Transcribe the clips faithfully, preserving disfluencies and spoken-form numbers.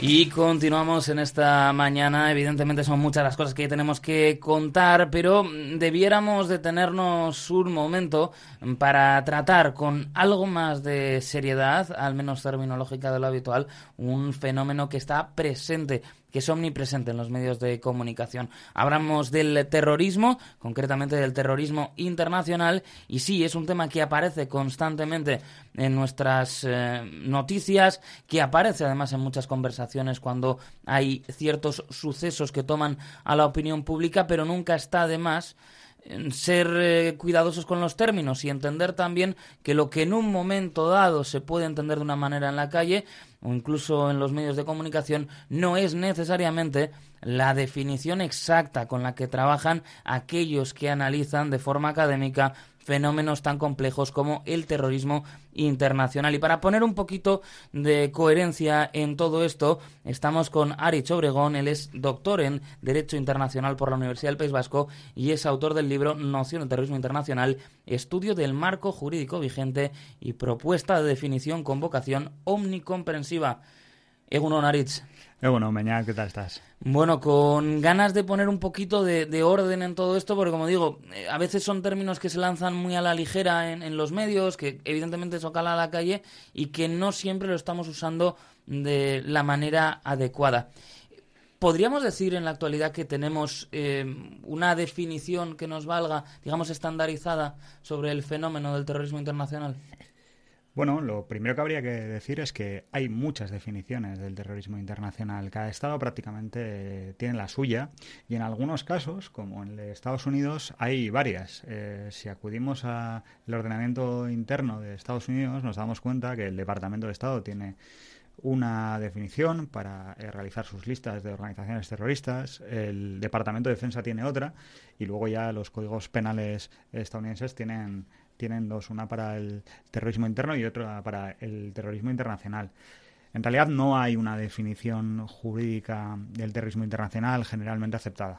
Y continuamos en esta mañana. Evidentemente son muchas las cosas que tenemos que contar, pero debiéramos detenernos un momento para tratar con algo más de seriedad, al menos terminológica de lo habitual, un fenómeno que está presente, que es omnipresente en los medios de comunicación. Hablamos del terrorismo, concretamente del terrorismo internacional, y sí, es un tema que aparece constantemente en nuestras eh, noticias, que aparece además en muchas conversaciones cuando hay ciertos sucesos que toman a la opinión pública, pero nunca está de más ser eh, cuidadosos con los términos y entender también que lo que en un momento dado se puede entender de una manera en la calle o incluso en los medios de comunicación no es necesariamente la definición exacta con la que trabajan aquellos que analizan de forma académica fenómenos tan complejos como el terrorismo internacional. Y para poner un poquito de coherencia en todo esto, estamos con Aritz Obregón. Él es doctor en Derecho Internacional por la Universidad del País Vasco y es autor del libro Noción del Terrorismo Internacional, estudio del marco jurídico vigente y propuesta de definición con vocación omnicomprensiva. Egunon, Aritz. Egunon, Beñat, ¿qué tal estás? Bueno, con ganas de poner un poquito de, de orden en todo esto, porque como digo, eh, a veces son términos que se lanzan muy a la ligera en, en los medios, que evidentemente eso cala a la calle y que no siempre lo estamos usando de la manera adecuada. ¿Podríamos decir en la actualidad que tenemos eh, una definición que nos valga, digamos, estandarizada sobre el fenómeno del terrorismo internacional? Bueno, lo primero que habría que decir es que hay muchas definiciones del terrorismo internacional. Cada estado prácticamente tiene la suya y en algunos casos, como en Estados Unidos, hay varias. Eh, si acudimos al ordenamiento interno de Estados Unidos, nos damos cuenta que el Departamento de Estado tiene una definición para eh, realizar sus listas de organizaciones terroristas, el Departamento de Defensa tiene otra y luego ya los códigos penales estadounidenses tienen tienen dos, una para el terrorismo interno y otra para el terrorismo internacional. En realidad no hay una definición jurídica del terrorismo internacional generalmente aceptada.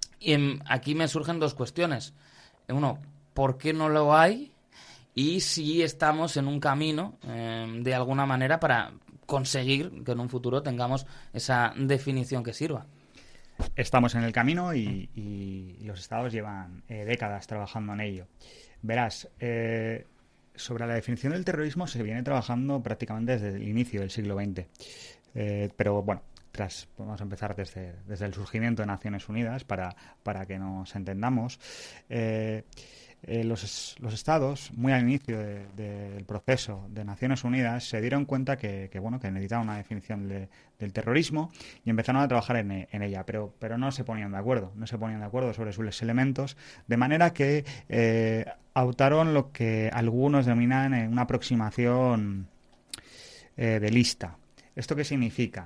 Y aquí me surgen dos cuestiones. Uno, ¿por qué no lo hay? Y si estamos en un camino, eh, de alguna manera, para conseguir que en un futuro tengamos esa definición que sirva. Estamos en el camino y, y los estados llevan eh, décadas trabajando en ello. Verás, eh, sobre la definición del terrorismo se viene trabajando prácticamente desde el inicio del siglo veinte. Eh, pero bueno, tras, vamos a empezar desde, desde el surgimiento de Naciones Unidas para, para que nos entendamos. Eh, eh, los, los estados, muy al inicio de, de, del proceso de Naciones Unidas, se dieron cuenta que, que, bueno, que necesitaban una definición de, del terrorismo y empezaron a trabajar en, en ella, pero, pero no se ponían de acuerdo, no se ponían de acuerdo sobre sus elementos, de manera que eh, adoptaron lo que algunos denominan una aproximación eh, de lista. ¿Esto qué significa?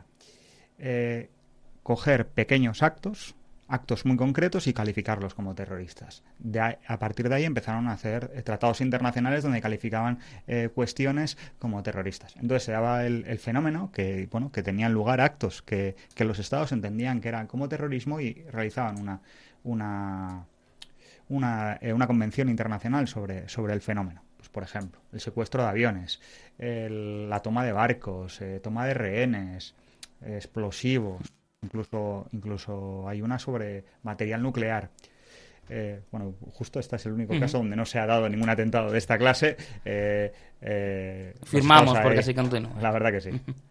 Eh, coger pequeños actos, actos muy concretos y calificarlos como terroristas. De ahí, a partir de ahí empezaron a hacer eh, tratados internacionales donde calificaban eh, cuestiones como terroristas. Entonces se daba el, el fenómeno que, bueno, que tenían lugar actos que, que los estados entendían que eran como terrorismo y realizaban una una una, eh, una convención internacional sobre, sobre el fenómeno. Pues, por ejemplo, el secuestro de aviones, el, la toma de barcos, eh, toma de rehenes, eh, explosivos. Incluso, incluso hay una sobre material nuclear. Eh, bueno, justo este es el único uh-huh. caso donde no se ha dado ningún atentado de esta clase. Eh, eh, Firmamos porque así continúa. La verdad que sí.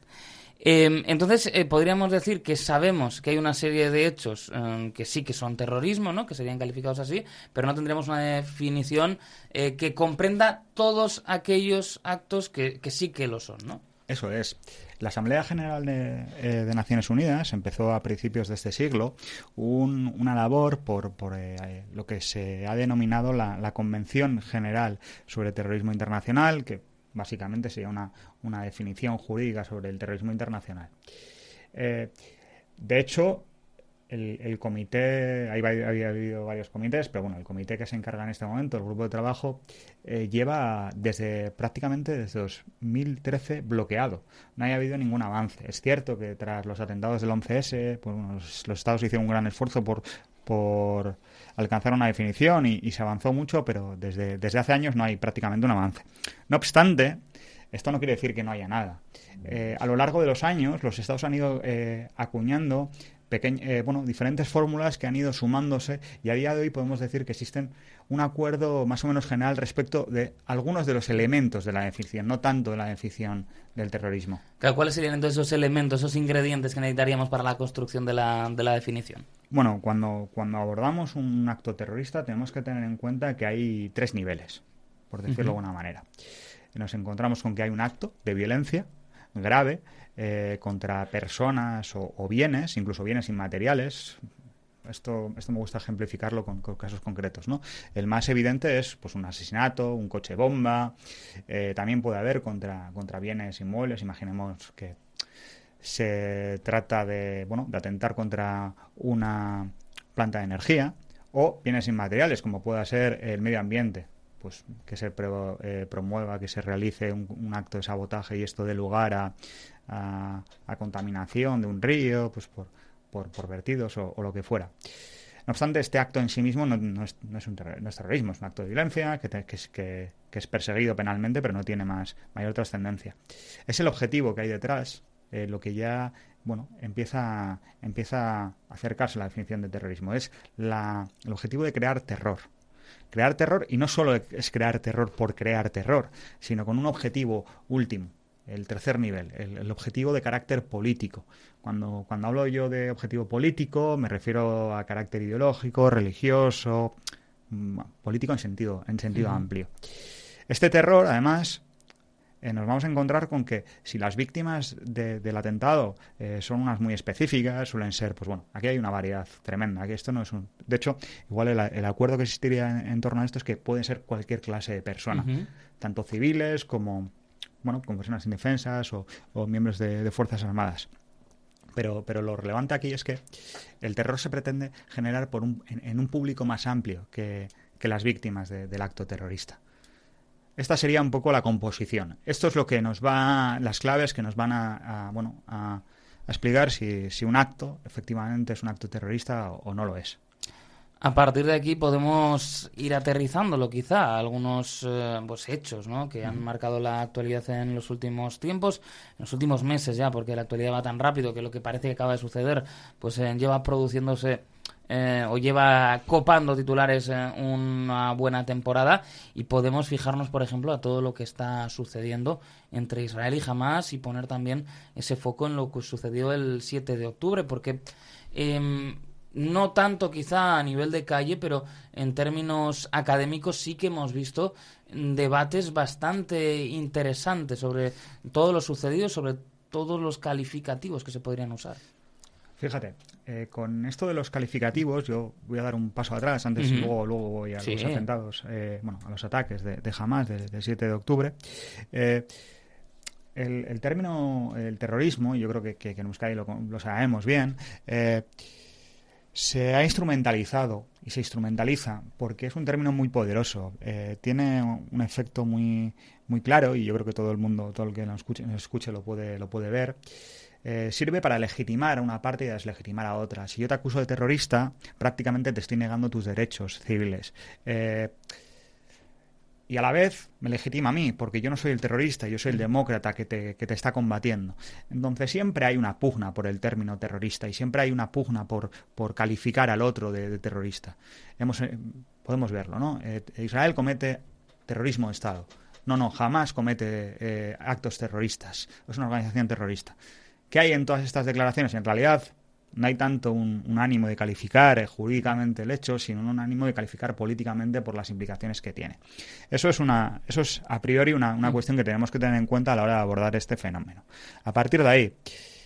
Eh, entonces, eh, podríamos decir que sabemos que hay una serie de hechos eh, que sí que son terrorismo, ¿no? Que serían calificados así, pero no tendremos una definición eh, que comprenda todos aquellos actos que, que sí que lo son, ¿no? Eso es. La Asamblea General de, eh, de Naciones Unidas empezó a principios de este siglo un, una labor por, por eh, lo que se ha denominado la, la Convención General sobre Terrorismo Internacional, que básicamente sería una, una definición jurídica sobre el terrorismo internacional. Eh, de hecho, el, el comité, ahí había habido varios comités, pero bueno, el comité que se encarga en este momento, el grupo de trabajo, eh, lleva desde prácticamente desde dos mil trece bloqueado. No haya habido ningún avance. Es cierto que tras los atentados del once ese, pues, bueno, los, los estados hicieron un gran esfuerzo por por alcanzar una definición y, y se avanzó mucho, pero desde, desde hace años no hay prácticamente un avance. No obstante, Esto no quiere decir que no haya nada. Eh, a lo largo de los años, los estados han ido eh, acuñando pequeñ- eh, bueno, diferentes fórmulas que han ido sumándose, y a día de hoy podemos decir que existen un acuerdo más o menos general respecto de algunos de los elementos de la definición, no tanto de la definición del terrorismo. Claro, ¿cuáles serían entonces esos elementos, esos ingredientes que necesitaríamos para la construcción de la, de la definición? Bueno, cuando, cuando abordamos un acto terrorista tenemos que tener en cuenta que hay tres niveles, por decirlo uh-huh. de alguna manera. Nos encontramos con que hay un acto de violencia grave eh, contra personas o, o bienes, incluso bienes inmateriales. Esto, esto me gusta ejemplificarlo con, con casos concretos, ¿no? El más evidente es pues un asesinato, un coche bomba. Eh, también puede haber contra, contra bienes inmuebles. Imaginemos que se trata de, bueno, de atentar contra una planta de energía, o bienes inmateriales, como pueda ser el medio ambiente. Pues que se pro, eh, promueva, que se realice un, un acto de sabotaje y esto dé lugar a, a, a contaminación de un río, pues por, por, por vertidos o, o lo que fuera. No obstante, este acto en sí mismo no, no, es, no, es, un terror, no es terrorismo, es un acto de violencia que, te, que, es, que, que es perseguido penalmente, pero no tiene más mayor trascendencia. Es el objetivo que hay detrás, eh, lo que ya bueno empieza, empieza a acercarse a la definición de terrorismo. Es la, el objetivo de crear terror. Crear terror, y no solo es crear terror por crear terror, sino con un objetivo último, el tercer nivel, el, el objetivo de carácter político. Cuando, cuando hablo yo de objetivo político, me refiero a carácter ideológico, religioso, político en sentido, en sentido uh-huh. amplio. Este terror, además, eh, nos vamos a encontrar con que si las víctimas de, del atentado eh, son unas muy específicas, suelen ser, pues bueno, aquí hay una variedad tremenda. Aquí esto no es un... De hecho, igual el, el acuerdo que existiría en, en torno a esto es que pueden ser cualquier clase de persona, uh-huh. tanto civiles como, bueno, como personas indefensas o, o miembros de, de fuerzas armadas. Pero, pero lo relevante aquí es que el terror se pretende generar por un, en, en un público más amplio que, que las víctimas de, del acto terrorista. Esta sería un poco la composición. Esto es lo que nos va, las claves que nos van a, a bueno, a, a explicar si, si un acto efectivamente es un acto terrorista o, o no lo es. A partir de aquí podemos ir aterrizándolo quizá a algunos eh, pues hechos, ¿no?, que han marcado la actualidad en los últimos tiempos, en los últimos meses ya, porque la actualidad va tan rápido que lo que parece que acaba de suceder pues eh, lleva produciéndose eh, o lleva copando titulares eh, una buena temporada, y podemos fijarnos, por ejemplo, a todo lo que está sucediendo entre Israel y Hamás y poner también ese foco en lo que sucedió el siete de octubre, porque... Eh, no tanto quizá a nivel de calle, pero en términos académicos sí que hemos visto debates bastante interesantes sobre todo lo sucedido, sobre todos los calificativos que se podrían usar. Fíjate, eh, con esto de los calificativos yo voy a dar un paso atrás, antes uh-huh. y luego, luego voy a sí. los atentados, eh, bueno, a los ataques de, de Hamás del, del siete de octubre. Eh, el, el término, el terrorismo, yo creo que, que, que en Euskadi lo, lo sabemos bien, eh, se ha instrumentalizado y se instrumentaliza porque es un término muy poderoso, eh, tiene un efecto muy muy claro, y yo creo que todo el mundo, todo el que nos escuche, nos escuche lo puede lo puede ver. Eh, sirve para legitimar a una parte y deslegitimar a otra. Si yo te acuso de terrorista, prácticamente te estoy negando tus derechos civiles. Eh, Y a la vez me legitima a mí, porque yo no soy el terrorista, yo soy el demócrata que te, que te está combatiendo. Entonces siempre hay una pugna por el término terrorista y siempre hay una pugna por, por calificar al otro de, de terrorista. Hemos, eh, podemos verlo, ¿no? Eh, Israel comete terrorismo de Estado. No, no, jamás comete eh, actos terroristas. Es una organización terrorista. ¿Qué hay en todas estas declaraciones? En realidad no hay tanto un, un ánimo de calificar eh, jurídicamente el hecho, sino un ánimo de calificar políticamente por las implicaciones que tiene. Eso es una, eso es a priori una, una cuestión que tenemos que tener en cuenta a la hora de abordar este fenómeno. A partir de ahí,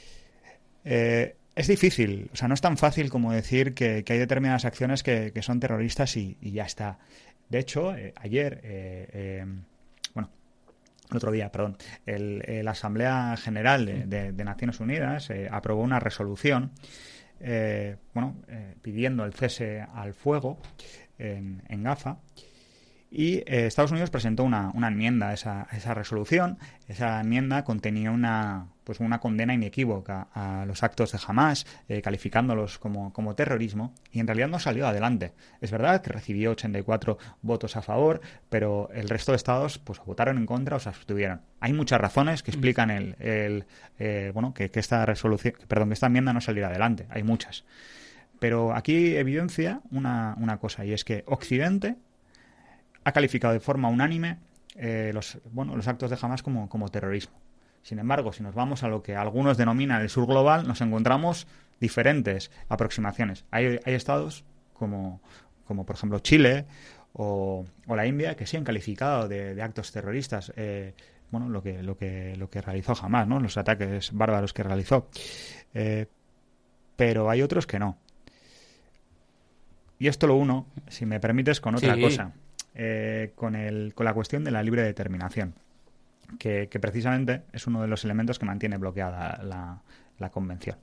eh, es difícil, o sea, no es tan fácil como decir que, que hay determinadas acciones que, que son terroristas y, y ya está. De hecho, eh, ayer, eh, eh, bueno, el otro día, perdón, el, eh, la Asamblea General de, de, de Naciones Unidas eh, aprobó una resolución eh, bueno, eh, pidiendo el cese al fuego en, en Gaza, Y eh, Estados Unidos presentó una, una enmienda a esa, a esa resolución. Esa enmienda contenía una, pues una condena inequívoca a los actos de Hamás, eh, calificándolos como, como terrorismo, y en realidad no salió adelante. Es verdad que recibió ochenta y cuatro votos a favor, pero el resto de estados pues votaron en contra o se abstuvieron. Hay muchas razones que explican el, el eh, bueno que, que esta resolución, perdón, que esta enmienda no saliera adelante. Hay muchas. Pero aquí evidencia una, una cosa, y es que Occidente ha calificado de forma unánime eh, los, bueno, los actos de Hamás como, como terrorismo. Sin embargo, si nos vamos a lo que algunos denominan el sur global, nos encontramos diferentes aproximaciones. Hay, hay estados como, como, por ejemplo, Chile o, o la India que sí han calificado de, de actos terroristas eh, bueno, lo que, lo que, lo que realizó Hamás, ¿no? Los ataques bárbaros que realizó. Eh, pero hay otros que no. Y esto lo uno, si me permites, con otra sí. cosa. Eh, con, el, con la cuestión de la libre determinación, que, que precisamente es uno de los elementos que mantiene bloqueada la, la Convención.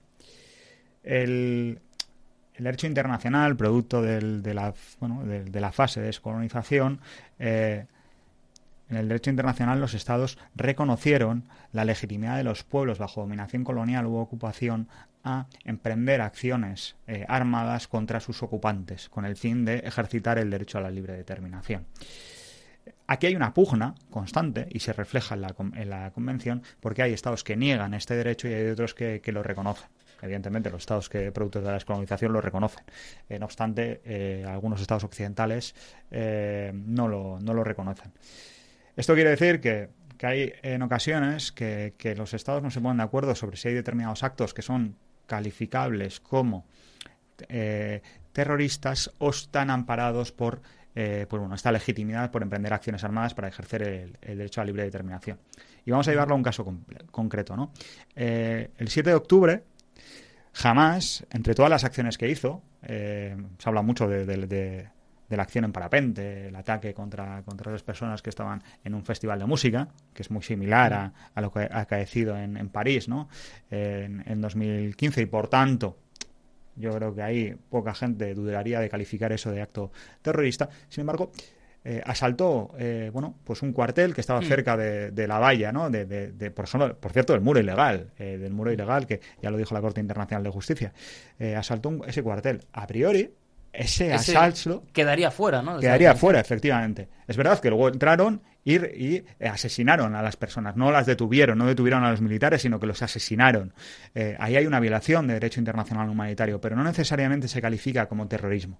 El, el derecho internacional, producto del, de, la, bueno, de, de la fase de descolonización, eh, en el derecho internacional los estados reconocieron la legitimidad de los pueblos bajo dominación colonial u ocupación a emprender acciones eh, armadas contra sus ocupantes, con el fin de ejercitar el derecho a la libre determinación. Aquí hay una pugna constante, y se refleja en la, en la Convención, porque hay estados que niegan este derecho y hay otros que, que lo reconocen. Evidentemente, los estados que productos de la descolonización lo reconocen. Eh, no obstante, eh, algunos estados occidentales eh, no, lo, no lo reconocen. Esto quiere decir que, que hay en ocasiones que, que los estados no se ponen de acuerdo sobre si hay determinados actos que son calificables como eh, terroristas o están amparados por, eh, por bueno, esta legitimidad por emprender acciones armadas para ejercer el, el derecho a la libre determinación. Y vamos a llevarlo a un caso con, concreto, ¿no? Eh, el siete de octubre, Hamás, entre todas las acciones que hizo, eh, se habla mucho de, de, de de la acción en parapente, el ataque contra, contra las personas que estaban en un festival de música, que es muy similar a, a lo que ha acaecido en, en París, ¿no? En, en dos mil quince, y por tanto yo creo que ahí poca gente dudaría de calificar eso de acto terrorista. Sin embargo, eh, asaltó eh, bueno, pues un cuartel que estaba mm. cerca de, de la valla, ¿no? De, de, de, por ejemplo, por cierto, del muro ilegal, eh, del muro ilegal, que ya lo dijo la Corte Internacional de Justicia. Eh, asaltó un, ese cuartel. A priori, ese, ese asalto quedaría fuera, ¿no? Quedaría fuera, efectivamente. Es verdad que luego entraron y, y asesinaron a las personas, no las detuvieron, no detuvieron a los militares, sino que los asesinaron. Eh, ahí hay una violación de derecho internacional humanitario, pero no necesariamente se califica como terrorismo.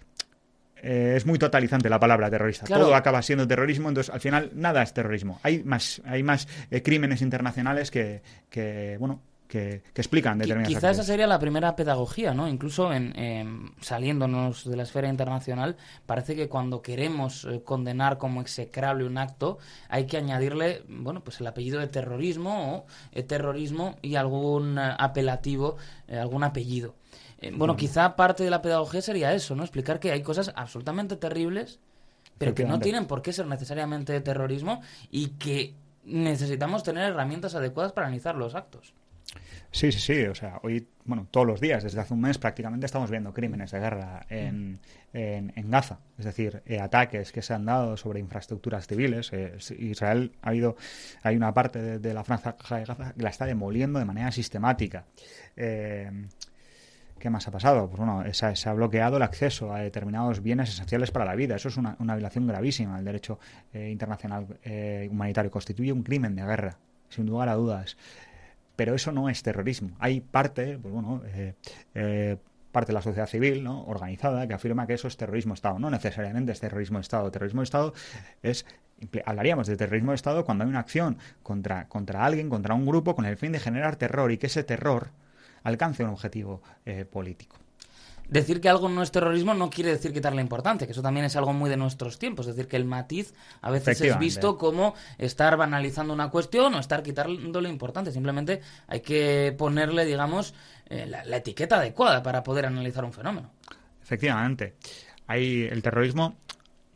Eh, es muy totalizante la palabra terrorista. Claro. Todo acaba siendo terrorismo, entonces al final nada es terrorismo. Hay más, hay más eh, crímenes internacionales que, que bueno, Que, que explican determinadas Quizás actividades. Esa sería la primera pedagogía, ¿no? Incluso en, eh, saliéndonos de la esfera internacional, parece que cuando queremos eh, condenar como execrable un acto, hay que añadirle, bueno, pues el apellido de terrorismo o eh, terrorismo y algún eh, apelativo, eh, algún apellido. Eh, bueno, quizá parte de la pedagogía sería eso, ¿no? Explicar que hay cosas absolutamente terribles, pero que no tienen por qué ser necesariamente terrorismo y que necesitamos tener herramientas adecuadas para analizar los actos. Sí, sí, sí. O sea, hoy, bueno, todos los días, desde hace un mes prácticamente estamos viendo crímenes de guerra en, en, en Gaza. Es decir, eh, ataques que se han dado sobre infraestructuras civiles. Eh, Israel ha habido, hay una parte de, de la franja de Gaza que la está demoliendo de manera sistemática. Eh, ¿Qué más ha pasado? Pues bueno, se, se ha bloqueado el acceso a determinados bienes esenciales para la vida. Eso es una, una violación gravísima del derecho eh, internacional eh, humanitario. Constituye un crimen de guerra, sin lugar a dudas. Pero eso no es terrorismo. Hay parte, pues bueno, eh, eh, parte de la sociedad civil, ¿no?, organizada, que afirma que eso es terrorismo de Estado. No necesariamente es terrorismo de Estado. Terrorismo de Estado es, hablaríamos de terrorismo de Estado cuando hay una acción contra, contra alguien, contra un grupo, con el fin de generar terror y que ese terror alcance un objetivo eh, político. Decir que algo no es terrorismo no quiere decir quitarle importancia, que eso también es algo muy de nuestros tiempos. Es decir, que el matiz a veces es visto como estar banalizando una cuestión o estar quitándole importancia. Simplemente hay que ponerle, digamos, eh, la, la etiqueta adecuada para poder analizar un fenómeno. Efectivamente. Hay el terrorismo,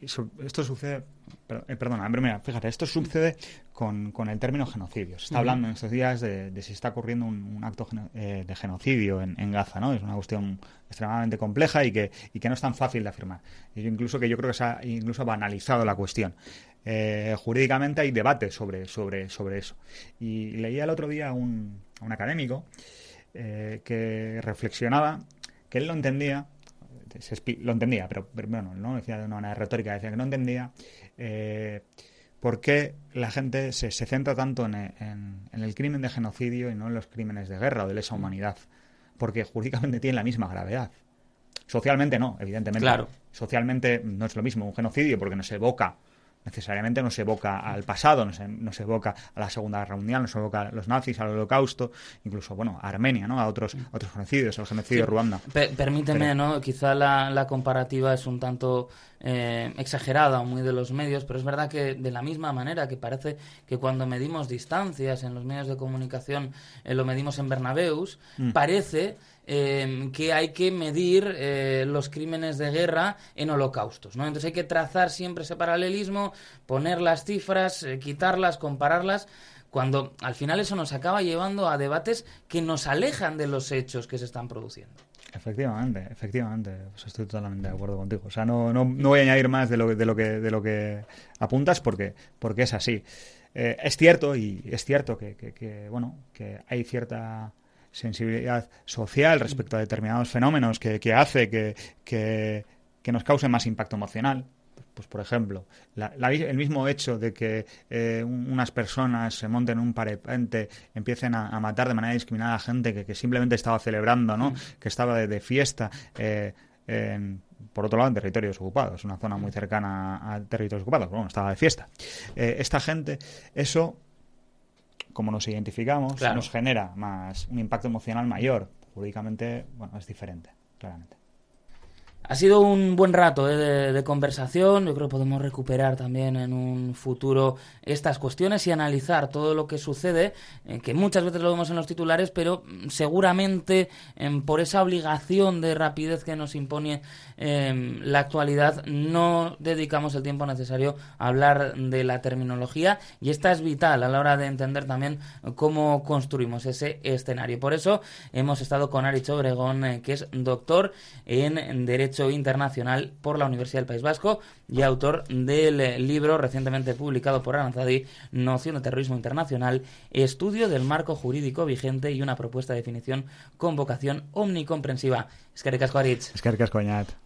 esto sucede, eh, perdona, mira, fíjate, esto sucede con, con el término genocidio. Se está hablando en estos días de, de si está ocurriendo un, un acto geno, eh, de genocidio en, en Gaza, ¿no? Es una cuestión extremadamente compleja y que, y que no es tan fácil de afirmar. Y incluso que yo creo que se ha incluso banalizado la cuestión. Eh, jurídicamente hay debate sobre, sobre, sobre eso. Y leía el otro día a un, a un académico eh, que reflexionaba, que él lo entendía, lo entendía, pero, pero bueno, no lo decía de una manera retórica, decía que no entendía eh, por qué la gente se, se centra tanto en, en, en el crimen de genocidio y no en los crímenes de guerra o de lesa humanidad, porque jurídicamente tienen la misma gravedad. Socialmente no, evidentemente. Claro. Socialmente no es lo mismo un genocidio porque no se evoca necesariamente no se evoca al pasado, no se, no se evoca a la Segunda Guerra Mundial, no se evoca a los nazis, al Holocausto, incluso, bueno, a Armenia, ¿no? A otros, a otros genocidios, al genocidio sí, de Ruanda. Per permíteme, pero... ¿no? Quizá la, la comparativa es un tanto eh, exagerada o muy de los medios, pero es verdad que de la misma manera que parece que cuando medimos distancias en los medios de comunicación eh, lo medimos en Bernabéus, mm. parece... Eh, que hay que medir eh, los crímenes de guerra en holocaustos, ¿no? Entonces hay que trazar siempre ese paralelismo, poner las cifras, eh, quitarlas, compararlas, cuando al final eso nos acaba llevando a debates que nos alejan de los hechos que se están produciendo. Efectivamente, efectivamente, pues estoy totalmente de acuerdo contigo. O sea, no, no, no voy a añadir más de lo, de lo que de lo que apuntas porque, porque es así. Eh, es cierto y es cierto que, que, que bueno que hay cierta sensibilidad social respecto a determinados fenómenos que, que hace que, que, que nos cause más impacto emocional. Pues, por ejemplo, la, la, el mismo hecho de que eh, unas personas se monten en un parapente, empiecen a, a matar de manera discriminada a gente que, que simplemente estaba celebrando, ¿no? Mm. Que estaba de, de fiesta, eh, en, por otro lado, en territorios ocupados, una zona muy cercana a territorios ocupados, bueno, estaba de fiesta. Eh, esta gente, eso... como nos identificamos, claro, nos genera más un impacto emocional mayor. Jurídicamente, bueno, es diferente, claramente. Ha sido un buen rato ¿eh? de, de conversación. Yo creo que podemos recuperar también en un futuro estas cuestiones y analizar todo lo que sucede, eh, que muchas veces lo vemos en los titulares, pero seguramente eh, por esa obligación de rapidez que nos impone eh, la actualidad, no dedicamos el tiempo necesario a hablar de la terminología, y esta es vital a la hora de entender también cómo construimos ese escenario. Por eso hemos estado con Aritz Obregón, eh, que es doctor en Derecho Internacional por la Universidad del País Vasco y autor del libro recientemente publicado por Aranzadi, Noción de Terrorismo Internacional, estudio del marco jurídico vigente y una propuesta de definición con vocación omnicomprensiva. Eskerrik asko, Aritz. Eskerrik asko, Oñat.